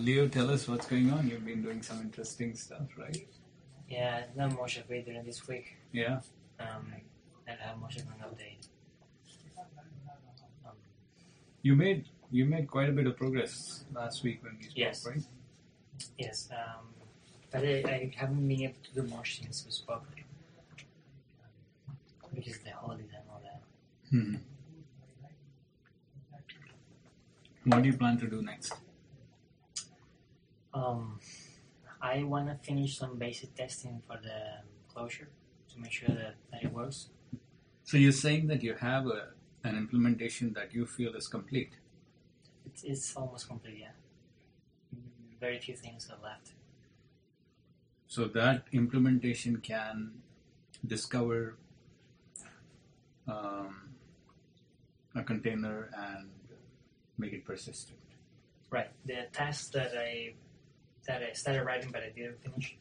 Leo, tell us what's going on. You've been doing some interesting stuff, right? Yeah, not much of it during this week. Yeah. I don't have much of an update. You made quite a bit of progress last week when we spoke, Yes. right? Yes, but I haven't been able to do much since we spoke. Because of the holidays and all that. Hmm. What do you plan to do next? I want to finish some basic testing for the closure to make sure that it works. So you're saying that you have an implementation that you feel is complete? It's almost complete, yeah. Very few things are left. So that implementation can discover a container and make it persistent. Right. The task that I started writing but I didn't finish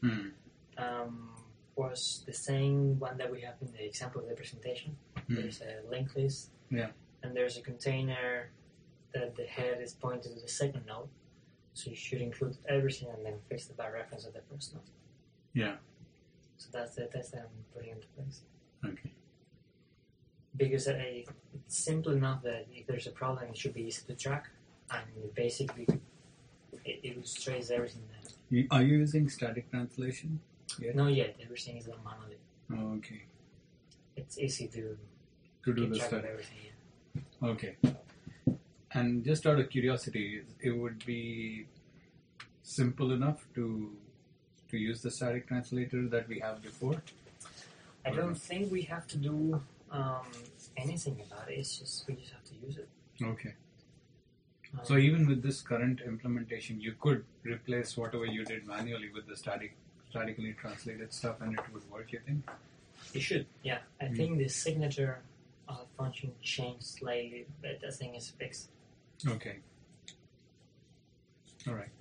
was the same one that we have in the example of the presentation. There's a linked list, and there's a container that the head is pointed to the second node. So you should include everything and then fix the by reference of the first node. Yeah. So that's the test that I'm putting into place. Okay. Because it's simple enough that if there's a problem, it should be easy to track, and basically it illustrates everything there. Are you using static translation yet? Not yet. Everything is done manually. Oh, okay. It's easy to do keep the track stuff. of everything. Yeah. Okay. And just out of curiosity, it would be simple enough to use the static translator that we have before? I don't think we have to do anything about it. It's just we just have to use it. Okay. So even with this current implementation, you could replace whatever you did manually with the statically translated stuff, and it would work, you think? It should, yeah. I think the signature function changed slightly, but the thing is fixed. Okay. All right.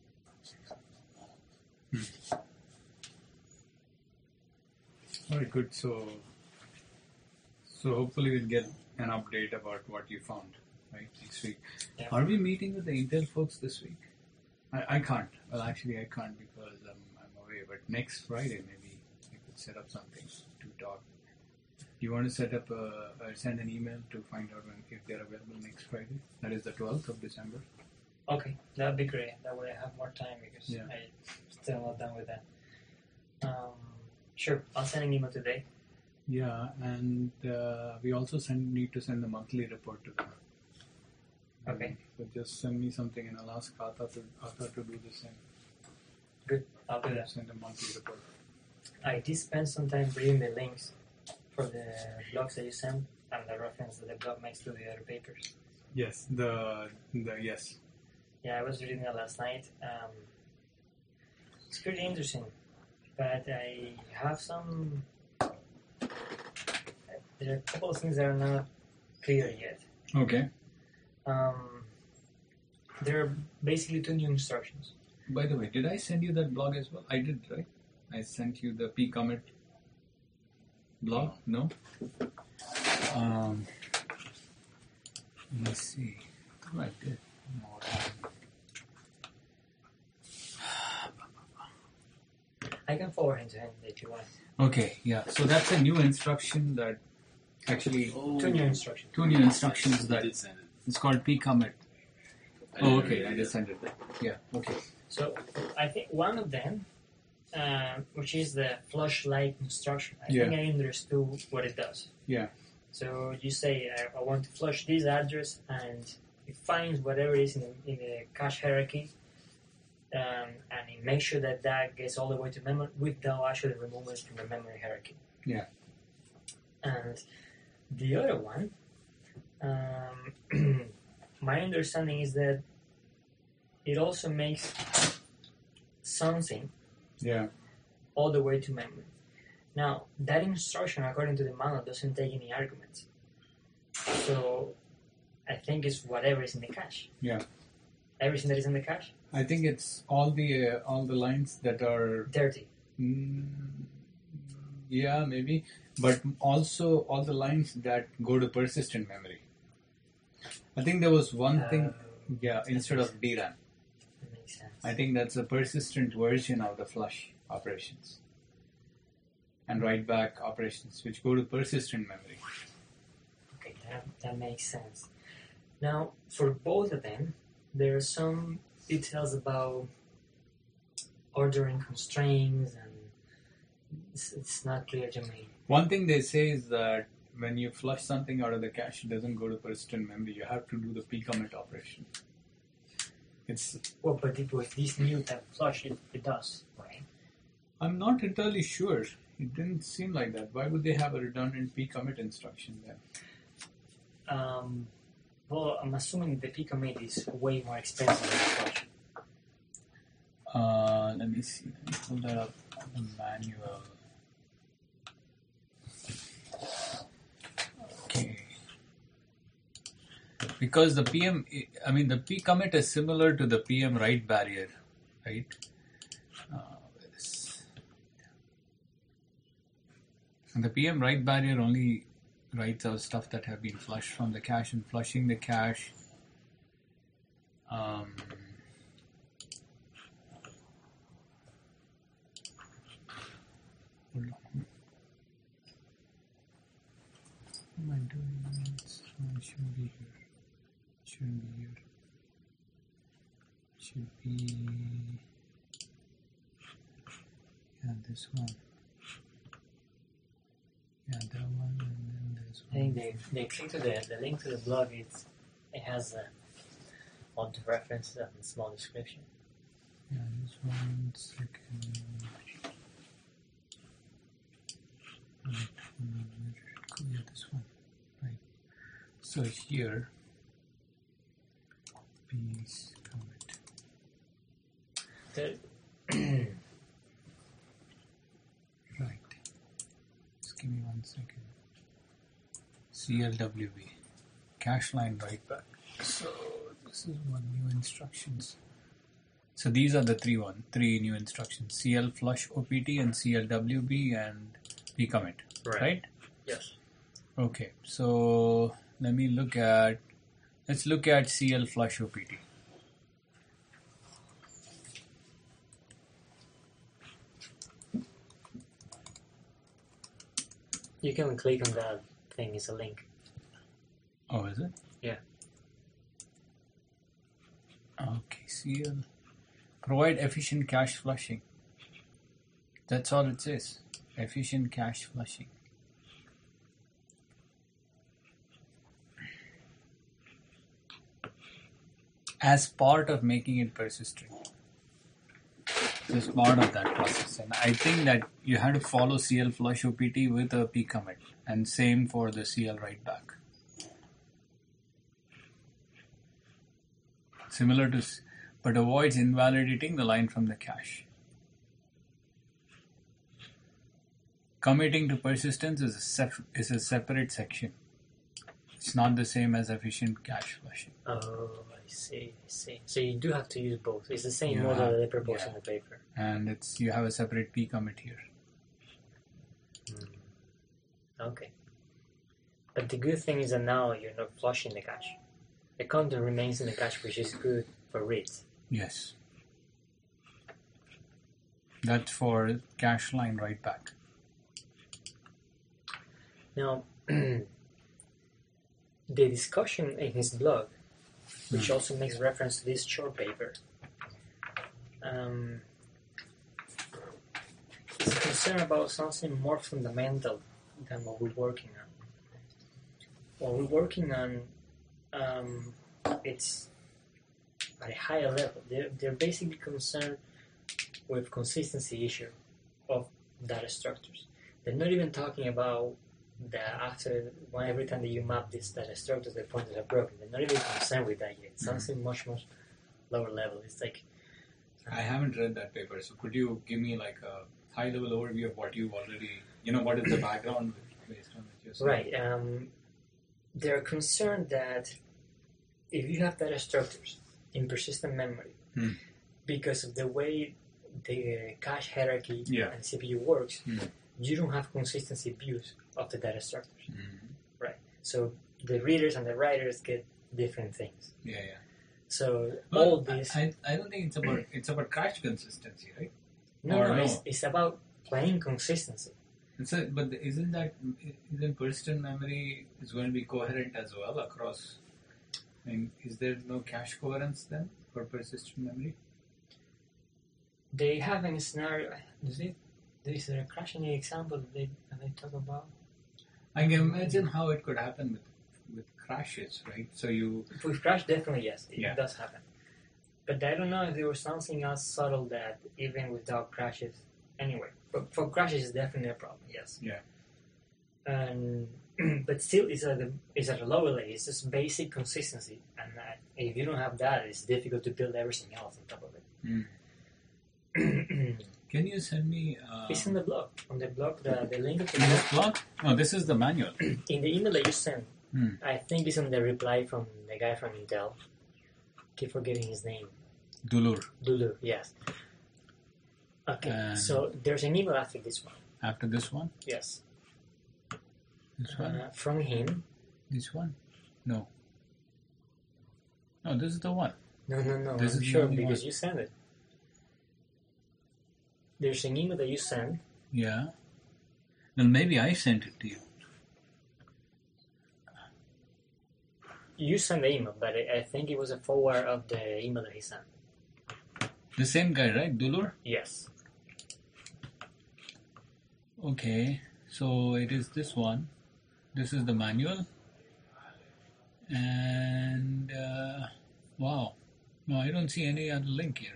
All right, good. So hopefully we'll get an update about what you found, right, next week. Yeah. Are we meeting with the Intel folks this week? I can't. Well, actually, I can't because I'm away. But next Friday, maybe I could set up something to talk. Do you want to set up send an email to find out if they're available next Friday? That is the 12th of December. Okay, that would be great. That way I have more time because Yeah. I'm still not done with that. Sure, I'll send an email today. Yeah, and we also need to send the monthly report to them. Okay. So just send me something and I'll ask Arthur to do the same. Good, I'll do that. Send a monthly report. I did spend some time reading the links for the blogs that you sent and the reference that the blog makes to the other papers. Yes, yes. Yeah, I was reading that last night. It's pretty interesting, but I have some. There are a couple of things that are not clear yet. Okay. There are basically two new instructions. By the way, did I send you that blog as well? I did, right? I sent you the pcommit blog? No? Let me see. Oh, I did. I can forward him to him if you want. Okay, yeah. So that's a new instruction that actually... Two new instructions. Two new instructions that it's called pcommit. Oh, okay. I just sent it there. Yeah, okay. So I think one of them, which is the flush light instruction, I think I understood what it does. Yeah. So you say, I want to flush this address, and it finds whatever is in the cache hierarchy, and it makes sure that gets all the way to memory without actually removing it from the memory hierarchy. Yeah. And the other one, my understanding is that it also makes something all the way to memory. Now, that instruction, according to the manual, doesn't take any arguments. So, I think it's whatever is in the cache. Yeah. Everything that is in the cache? I think it's all the lines that are... dirty. Yeah, maybe. But also all the lines that go to persistent memory. I think there was one thing, instead of DRAM. That makes makes sense. I think that's a persistent version of the flush operations and write-back operations, which go to persistent memory. Okay, that makes sense. Now, for both of them, there are some details about ordering constraints, and it's not clear to me. One thing they say is that when you flush something out of the cache, it doesn't go to persistent memory. You have to do the pcommit operation. Well, but with this new type of flush, it does, right? I'm not entirely sure. It didn't seem like that. Why would they have a redundant pcommit instruction then? Well, I'm assuming the pcommit is way more expensive than the flush. Let me see. Let me pull that up on the manual. Okay. Because the pcommit is similar to the PM write barrier, right? And the PM write barrier only writes out stuff that have been flushed from the cache, and flushing the cache hold on. What am I doing? It should be here. Shouldn't be here. Should be this one. Yeah, that one, and then this one. I think they click to the link to the blog. It has all the references and a small description. Yeah, this one second. Yeah, this one. Right. So here, please comment. Right. Just give me 1 second. CLWB. Cache line write back. So this is one new instructions. So these are the three new instructions: CL flush OPT and CLWB and pcommit. Right? Yes. Okay. So let's look at CL flush OPT. You can click on that thing. It's a link. Oh, is it? Yeah. Okay, CL. Provide efficient cache flushing. That's all it says. Efficient cache flushing. As part of making it persistent. Just part of that process. And I think that you have to follow CL flush OPT with a pcommit. And same for the CL write back. Similar to, but avoids invalidating the line from the cache. Committing to persistence is a separate section. It's not the same as efficient cache flushing. Oh, I see. So you do have to use both. It's the same model that they propose in the paper. And you have a separate pcommit here. Okay. But the good thing is that now you're not flushing the cache. The content remains in the cache, which is good for reads. Yes. That's for cache line write back. Now, the discussion in his blog, which also makes reference to this short paper, is concerned about something more fundamental than what we're working on. What we're working on, it's at a higher level. They're basically concerned with consistency issue of data structures. They're not even talking about that every time that you map these data structures, the pointers are broken. They're not even concerned with that yet. It's something much lower level. It's like I haven't read that paper, so could you give me like a high-level overview of what you've already, what is the background based on what you're saying? Right. They're concerned that if you have data structures in persistent memory, because of the way the cache hierarchy and CPU works, you don't have consistency views of the data structures. Right. So the readers and the writers get different things. Yeah. So well, all this. I don't think it's about crash consistency, right? No. It's about playing consistency. But isn't persistent memory is going to be coherent as well across? And is there no cache coherence then for persistent memory? They have a scenario. Is there a crash in the example that they talk about? I can imagine how it could happen with crashes, right? So with crash, definitely yes, it Yeah. does happen. But I don't know if there was something else subtle that even without crashes, anyway. But for crashes, it's definitely a problem. Yes. Yeah. And but still, it's at a lower level. It's just basic consistency, and if you don't have that, it's difficult to build everything else on top of it. Can you send me? It's in the blog. On the blog, the link to In this blog? No, this is the manual. In the email that you sent, I think it's on the reply from the guy from Intel. Keep forgetting his name. Dulur, yes. Okay, so there's an email after this one. After this one? Yes. This one? From him. This one? No. No, this is the one. No. This I'm is sure the because one. you sent it. There's an email that you sent. Yeah. Well, maybe I sent it to you. You sent the email, but I think it was a forward of the email that he sent. The same guy, right? Dulur? Yes. Okay. So it is this one. This is the manual. And wow. No, I don't see any other link here.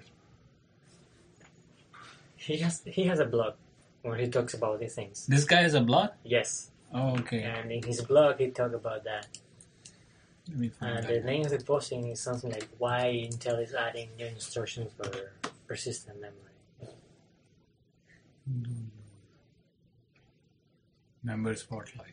He has a blog where he talks about these things. This guy has a blog? Yes. Oh, okay. And in his blog, he talks about that. Let me find And that. the name of the posting is something like why Intel is adding new instructions for persistent memory. Member Spotlight.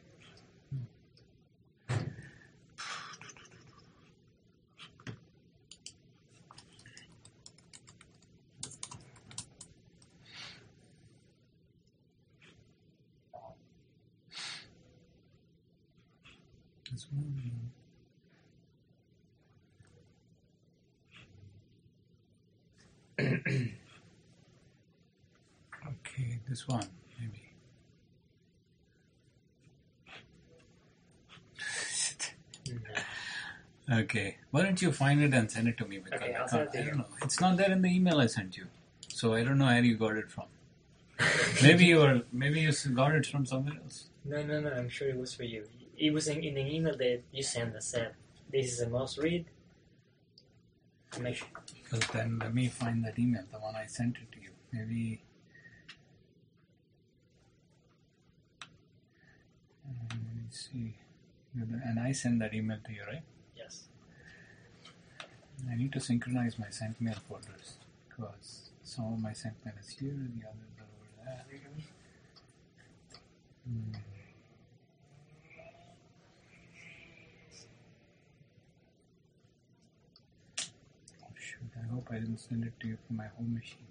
This one. Okay, this one, maybe. Okay, why don't you find it and send it to me? Because Okay, I'll I send it to you. don't know. It's not there in the email I sent you, so I don't know where you got it from. Maybe you got it from somewhere else. No, I'm sure it was for you. It was in an email that you sent that said, this is a must read. Make sure. Because then let me find that email, the one I sent it to you. Maybe. Let me see. And I send that email to you, right? Yes. I need to synchronize my sent mail folders because some of my sent mail is here and the others are over there. Oh shoot, I hope I didn't send it to you from my home machine.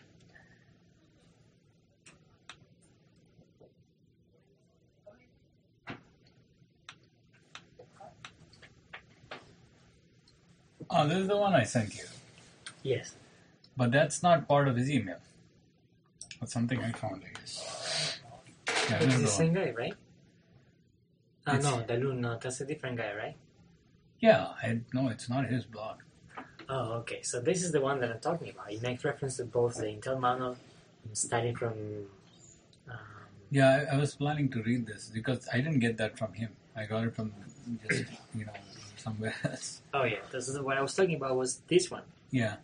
Oh, this is the one I sent you. Yes. But that's not part of his email. That's something I found, I guess. Yeah, It's this the is the same one. guy, right? No, Dalun, no, that's a different guy, right? Yeah, no, it's not his blog. Oh, okay. So this is the one that I'm talking about. It makes reference to both the Intel manual, starting from... Yeah, I was planning to read this because I didn't get that from him. I got it from just, somewhere else. Oh, yeah. This is what I was talking about was this one. Yeah.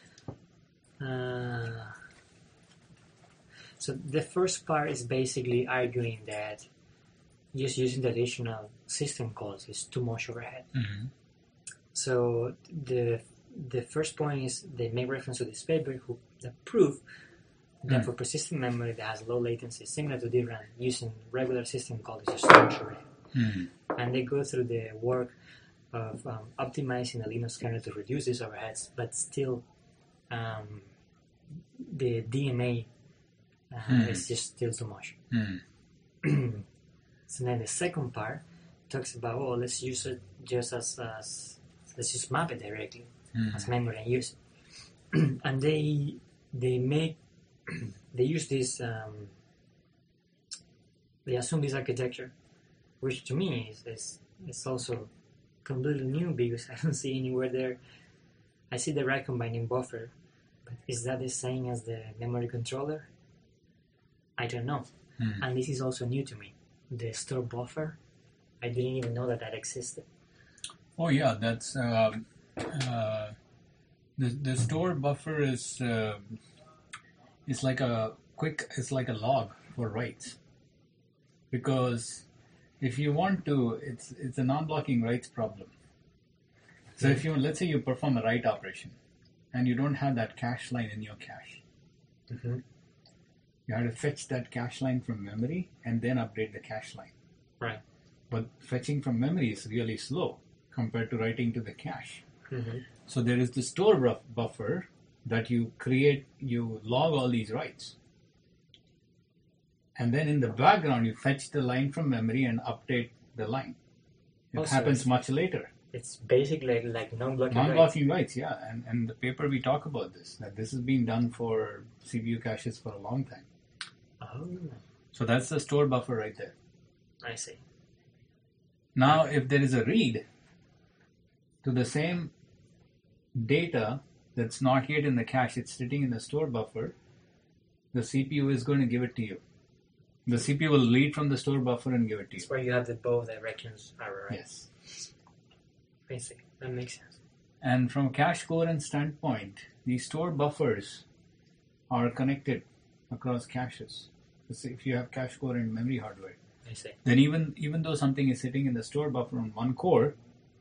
So the first part is basically arguing that just using the additional system calls is too much overhead. Mm-hmm. So the first point is they make reference to this paper that prove that for persistent memory that has low latency, similar to DRAM, using regular system calls is just too much overhead. Mm-hmm. And they go through the work of optimizing the Linux kernel to reduce these overheads, but still the DMA is just still too much. Mm-hmm. So then the second part talks about, let's use it just let's just map it directly as memory and use it. And they use this. They assume this architecture, which to me is also completely new because I don't see anywhere there. I see the write combining buffer, but is that the same as the memory controller? I don't know. And this is also new to me. The store buffer, I didn't even know that existed. Oh yeah, that's the store buffer is like a log for writes, because if you want to, it's a non-blocking writes problem. So if you, let's say you perform a write operation and you don't have that cache line in your cache, you have to fetch that cache line from memory and then update the cache line. Right. But fetching from memory is really slow compared to writing to the cache. So there is the store buffer that you create, you log all these writes. And then in the background, you fetch the line from memory and update the line. It happens much later. It's basically like non-blocking writes. Non-blocking writes, yeah. And the paper we talk about this, that this has been done for CPU caches for a long time. Oh. So that's the store buffer right there. I see. Now, if there is a read to the same data that's not yet in the cache, it's sitting in the store buffer, the CPU is going to give it to you. The CPU will read from the store buffer and give it to you. That's where you have the both directions arrow, right? Yes. Basically, that makes sense. And from a cache coherence standpoint, these store buffers are connected across caches. So if you have cache coherent memory hardware, I see. then even though something is sitting in the store buffer on one core,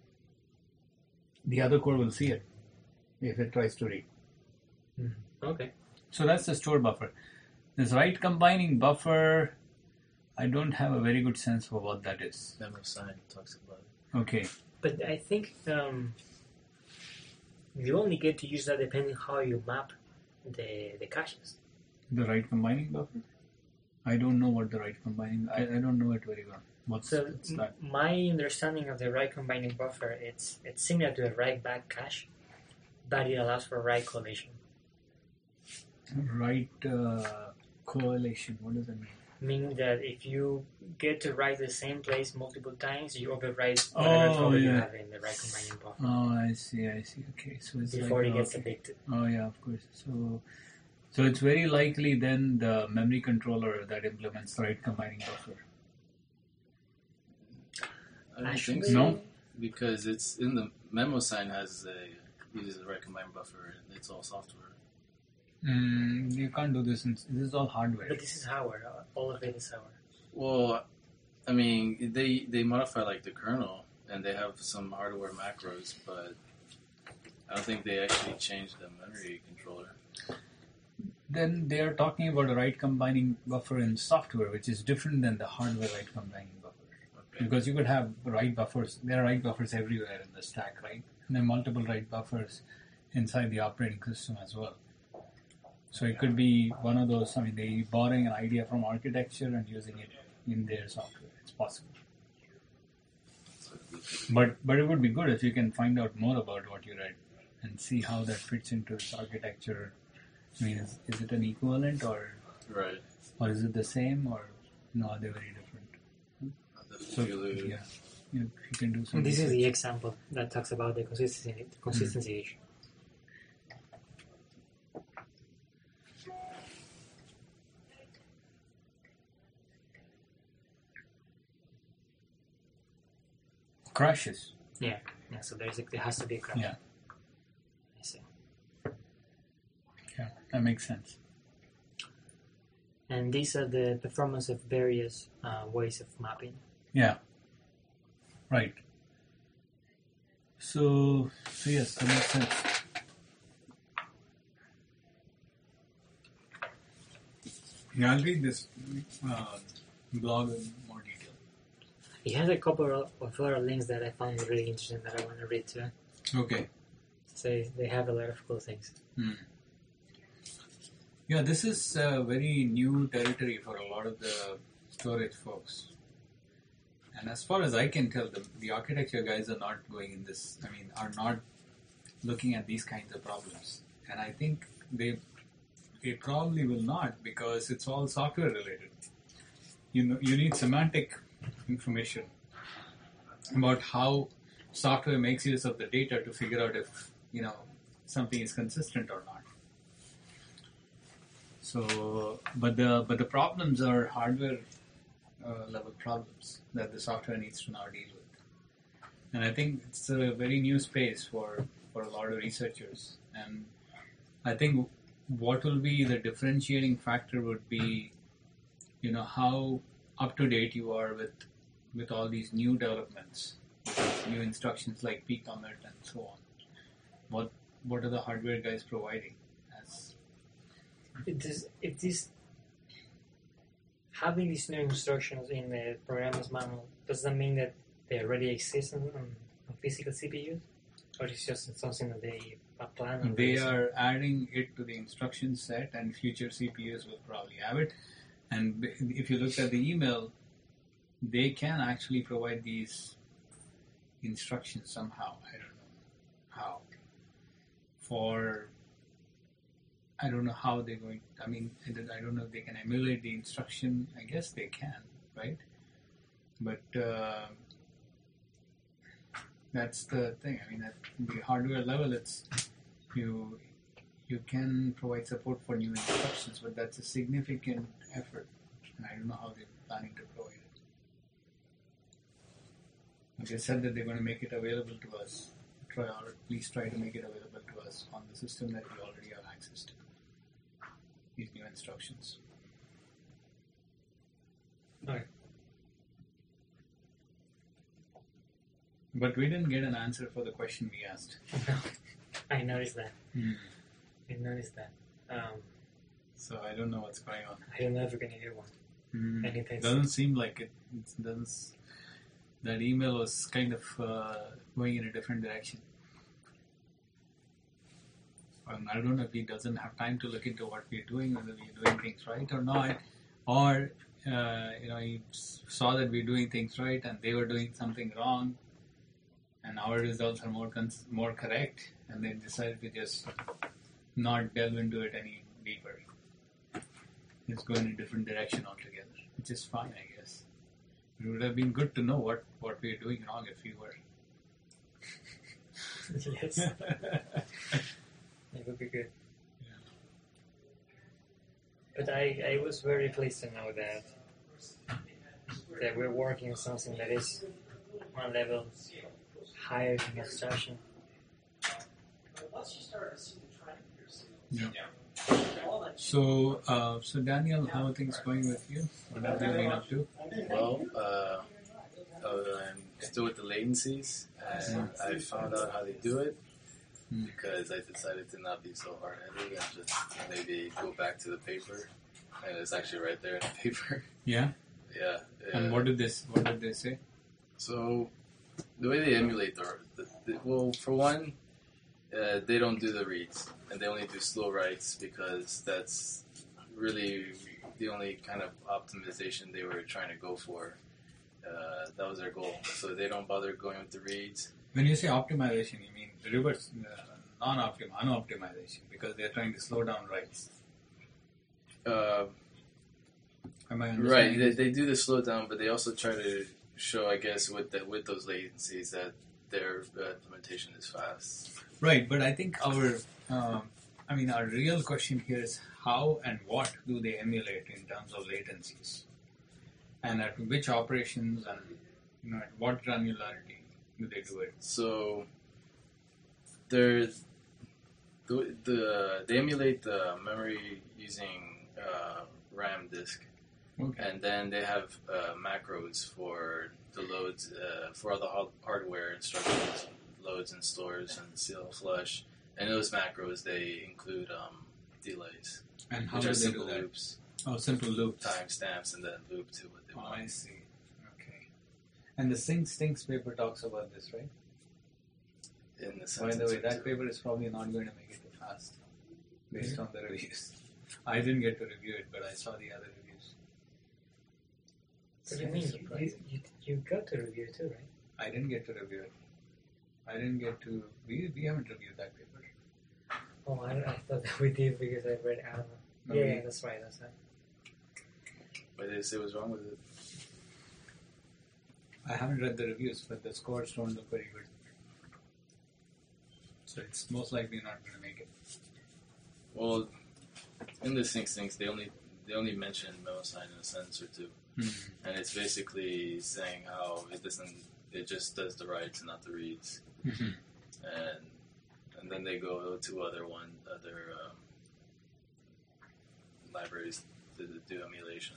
the other core will see it if it tries to read. Okay. So that's the store buffer. This write combining buffer, I don't have a very good sense for what that is. MemoSign talks about it. Okay. But I think you only get to use that depending how you map the caches. The write combining buffer? I don't know what the write combining. I don't know it very well. What's that? My understanding of the write combining buffer, it's similar to a write back cache, but it allows for write collation. Write correlation. What does that mean? Meaning that if you get to write the same place multiple times, you overwrite whatever code you have in the write combining buffer. Oh, I see. Okay, so it's before it gets evicted. Oh yeah, of course. So it's very likely then the memory controller that implements the write combining buffer. I don't think so. No? Because it's in the MemoSign uses a write combining buffer and it's all software. You can't do this. This is all hardware. But this is hardware. All of it is hardware. Well, I mean, they modify like the kernel and they have some hardware macros, but I don't think they actually changed the memory controller. Then they are talking about a write combining buffer in software, which is different than the hardware write combining buffer. Okay. Because you could have write buffers. There are write buffers everywhere in the stack, right? And there are multiple write buffers inside the operating system as well. So it could be one of those. I mean, they borrowing an idea from architecture and using it in their software. It's possible. But it would be good if you can find out more about what you read and see how that fits into its architecture. I mean, is it an equivalent or right? Or is it the same or no? Are they very different? So yeah, you can do some. This is the example that talks about the consistency issue. Crashes. Yeah. So there has to be a crash. Yeah. I see. Yeah, that makes sense. And these are the performance of various ways of mapping. Yeah. Right. So yes, that makes sense. Yeah, I'll read this blog in more detail. It has a couple of other links that I found really interesting that I want to read too. Okay. So they have a lot of cool things. Yeah, this is very new territory for a lot of the storage folks. And as far as I can tell, the architecture guys are not going in this. I mean, are not looking at these kinds of problems. And I think they probably will not, because it's all software related. You need semantic information about how software makes use of the data to figure out if something is consistent or not. So, but the problems are hardware level problems that the software needs to now deal with. And I think it's a very new space for a lot of researchers. And I think what will be the differentiating factor would be, how up to date you are with all these new developments, new instructions like pcommit and so on. What are the hardware guys providing? It is having these new instructions in the programmer's manual. Does that mean that they already exist on physical CPUs, or is it just something that they plan? They are adding it to the instruction set, and future CPUs will probably have it. And if you look at the email, they can actually provide these instructions somehow. I don't know how. I don't know how they're going. I don't know if they can emulate the instruction. I guess they can, right? But that's the thing. At the hardware level, it's you can provide support for new instructions, but that's a significant effort, and I don't know how they're planning to provide it. They said that they're going to make it available to us, or at least try to make it available to us on the system that we already have access to. These new instructions. Okay. But we didn't get an answer for the question we asked. I noticed that. I noticed that. So I don't know what's going on. I don't know if we're going to get one. It doesn't seem like it. That email was kind of going in a different direction. I don't know if he doesn't have time to look into what we're doing, whether we're doing things right or not, or he saw that we're doing things right and they were doing something wrong, and our results are more correct, and they decided to just not delve into it any deeper. It's going in a different direction altogether, which is fine, I guess. It would have been good to know what we're doing wrong if we were. Yes. It would be good. Yeah. But I was very pleased to know that we're working on something that is one level higher than abstraction. Yeah. So Daniel, how are things going with you? What have you been up to? Well, I'm still with the latencies, and I found out how they do it. Because I decided to not be so hard-headed and just maybe go back to the paper, and it's actually right there in the paper. Yeah. Yeah. And what did they say? So, the way they emulate well, for one, they don't do the reads, and they only do slow writes because that's really the only kind of optimization they were trying to go for. That was their goal. So they don't bother going with the reads. When you say optimization, you mean reverse, unoptimization, because they're trying to slow down writes. Am I understanding? Right, they do the slow down, but they also try to show, I guess, with those latencies that their implementation is fast. Right, but I think our real question here is how and what do they emulate in terms of latencies, and at which operations, and at what granularity do they do it? So they emulate the memory using RAM disk, okay. And then they have macros for the loads for all the hardware instructions, loads and stores and CL flush. And those macros they include delays, and how which do are they simple do that? loops. Oh, simple loops. Timestamps and then loop to what they want. I see. Okay. And the Stinks paper talks about this, right? In the By the way, that paper is probably not going to make it too fast, based on the reviews. I didn't get to review it, but I saw the other reviews. What do you mean? You got to review it too, right? I didn't get to review it. I didn't get to. We haven't reviewed that paper. Oh, I thought that we did because I read. I don't know. No, Yeah, that's right. That's right. What did they say was wrong with it? I haven't read the reviews, but the scores don't look very good. So it's most likely not going to make it. Well, in the Sync Syncs, they only mention Melusine in a sentence or two, and it's basically saying how it just does the writes and not the reads, and then they go to other libraries to do emulation,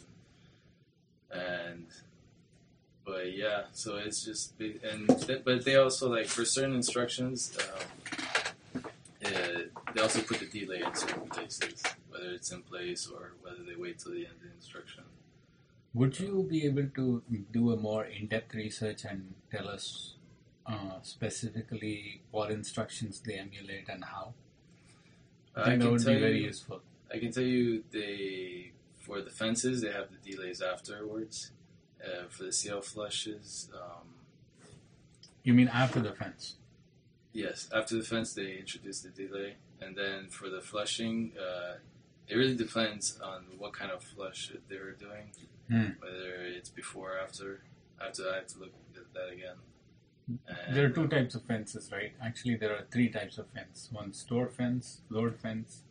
but yeah, so it's just but they also like for certain instructions. They also put the delay in certain places, whether it's in place or whether they wait till the end of the instruction. Would you be able to do a more in-depth research and tell us specifically what instructions they emulate and how? I think that would be very useful. I can tell you for the fences, they have the delays afterwards. For the CL flushes... you mean after the fence? Yes, after the fence they introduce the delay, and then for the flushing, it really depends on what kind of flush they were doing, whether it's before or after. I have to look at that again. And there are two types of fences, right? Actually, there are three types of fence. One store fence, load fence,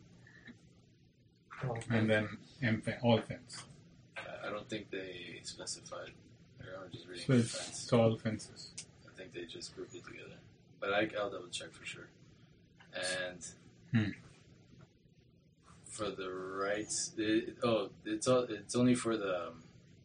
and then all fence. I don't think they specified. I'm just reading So the it's fence. all fences. I think they just grouped it together. But I'll double check for sure. And for the rights, it's only for the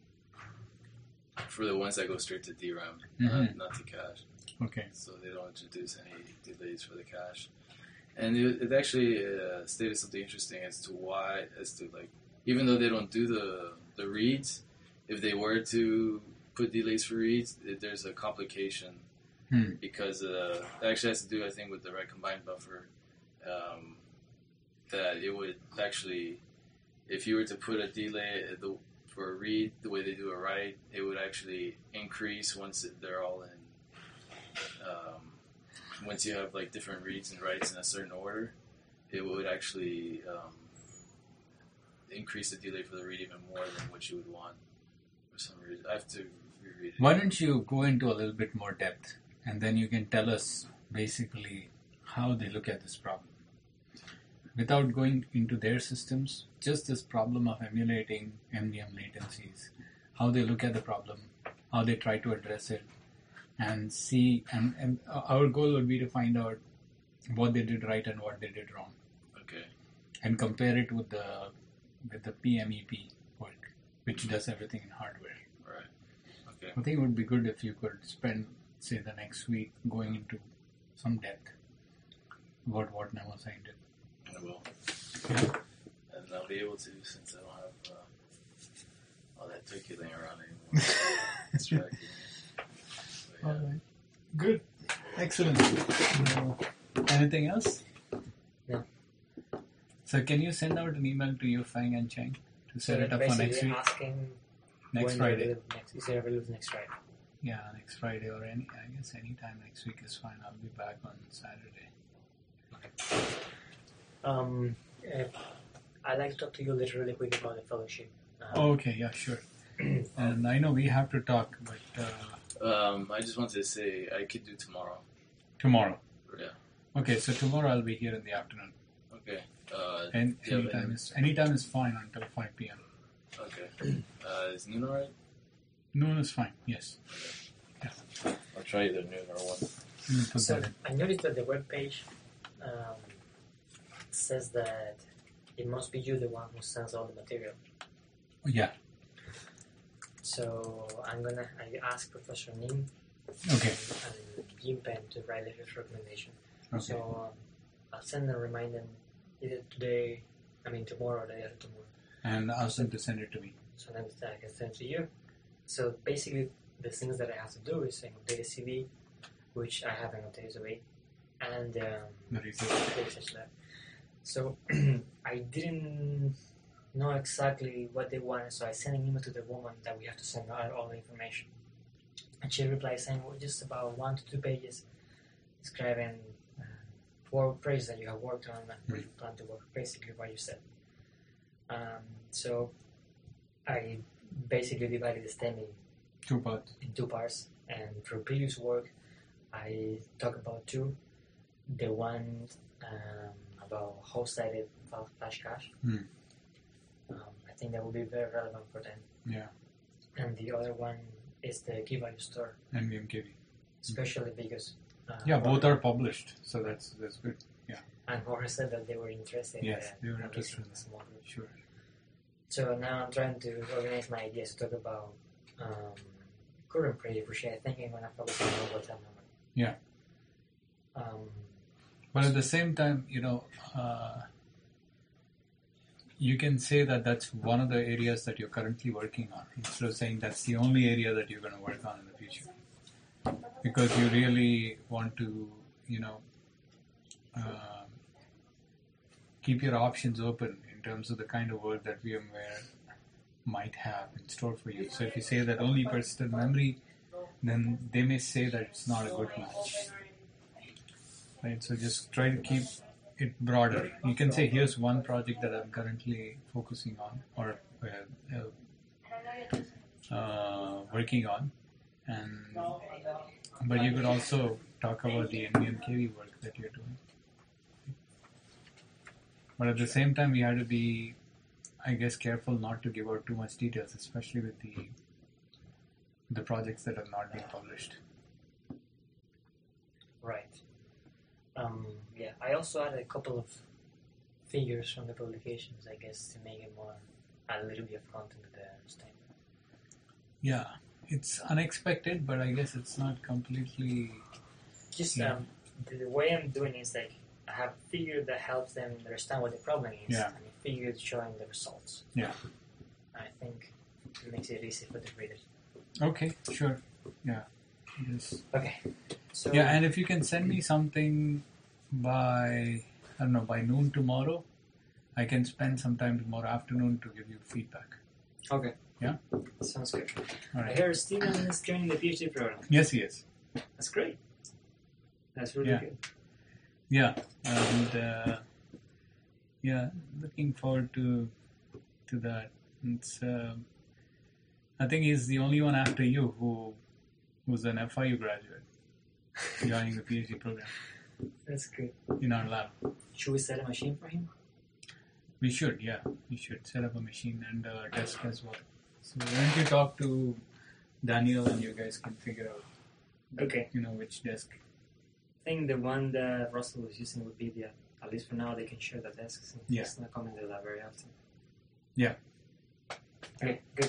ones that go straight to DRAM, not to cache. Okay. So they don't introduce any delays for the cache. And it actually stated something interesting as to like, even though they don't do the reads, if they were to put delays for reads, there's a complication. Because it actually has to do, I think, with the write combined buffer. That it would actually, if you were to put a delay for a read the way they do a write, it would actually increase once they're all in. Once you have like different reads and writes in a certain order, it would actually increase the delay for the read even more than what you would want for some reason. I have to reread it. Why don't you go into a little bit more depth? And then you can tell us basically how they look at this problem. Without going into their systems, just this problem of emulating MDM latencies, how they look at the problem, how they try to address it, and see, and our goal would be to find out what they did right and what they did wrong. Okay. And compare it with the PMEP work, which does everything in hardware. Right. Okay. I think it would be good if you could spend, say, the next week going into some depth about what Melusine did. I will. Yeah. And I'll be able to since I don't have all that turkey laying around anymore. Distracting me. All right. Good. Excellent. Anything else? No. So can you send out an email to Yufeng and Cheng to set it up for next week? Asking Next Friday. Is there available next Friday? Yeah, next Friday or I guess any time next week is fine. I'll be back on Saturday. I'd like to talk to you literally quick about the fellowship. Okay, yeah, sure. And I know we have to talk, but... I just wanted to say I could do tomorrow. Tomorrow? Yeah. Okay, so tomorrow I'll be here in the afternoon. Okay. And anytime is fine until 5 p.m. Okay. Is noon alright? Noon is fine, yes. Yeah. I'll try either noon or 1. So I noticed that the webpage says that it must be you the one who sends all the material. Yeah. So I ask Professor Nim and Jim Penn to write letters of recommendation. Okay. So I'll send a reminder either tomorrow or the day after tomorrow. And ask them to send it to me. So then I can send it to you. So basically the things that I have to do is update a CV, which I haven't updated already, and the research lab. So I didn't know exactly what they wanted, so I sent an email to the woman that we have to send out all the information. And she replied saying, well, just about 1 to 2 pages. describing work projects that you have worked on and where you plan to work, basically what you said. So I basically divided the STEM in two parts, and for previous work I talked about two. The one about host-sided flash cache. I think that will be very relevant for them. Yeah. And the other one is the key value store. NVMe-KV. Especially because... both are published, so that's good. Yeah. And Jorge said that they were interested. Yes, they were interested in a small group. Sure. So now I'm trying to organize my ideas to talk about current project, which I think I'm going to focus on overtime memory. Yeah. But at the same time, you can say that that's one of the areas that you're currently working on, instead of saying that's the only area that you're going to work on in the future. Because you really want to, keep your options open in terms of the kind of work that VMware might have in store for you. So if you say that only persistent memory, then they may say that it's not a good match. Right? So just try to keep it broader. You can say, here's one project that I'm currently focusing on or working on, but you could also talk about the NVMe-KV work that you're doing. But at the same time, we have to be, I guess, careful not to give out too much details, especially with the projects that have not been published. Right. I also added a couple of figures from the publications, I guess, to make it more, add a little bit of content to the statement. Yeah, it's unexpected, but I guess it's not completely... Just the way I'm doing is like, I have a figure that helps them understand what the problem is, and a figure showing the results. Yeah. I think it makes it easy for the readers. Okay, sure. Yeah. Yes. Okay. So yeah, and if you can send me something by noon tomorrow, I can spend some time tomorrow afternoon to give you feedback. Okay. Yeah? Sounds good. All right. I heard Steven is joining the PhD program. Yes, he is. That's great. That's really good. Yeah, and looking forward to that. It's I think he's the only one after you who's an FIU graduate joining the PhD program. That's good. In our lab. Should we set a machine for him? We should, yeah. We should set up a machine and a desk as well. So why don't you talk to Daniel and you guys can figure out which desk. I think the one that Russell was using would be at least for now, they can share the desks. It's not coming to the lab very often. Yeah. Okay, good.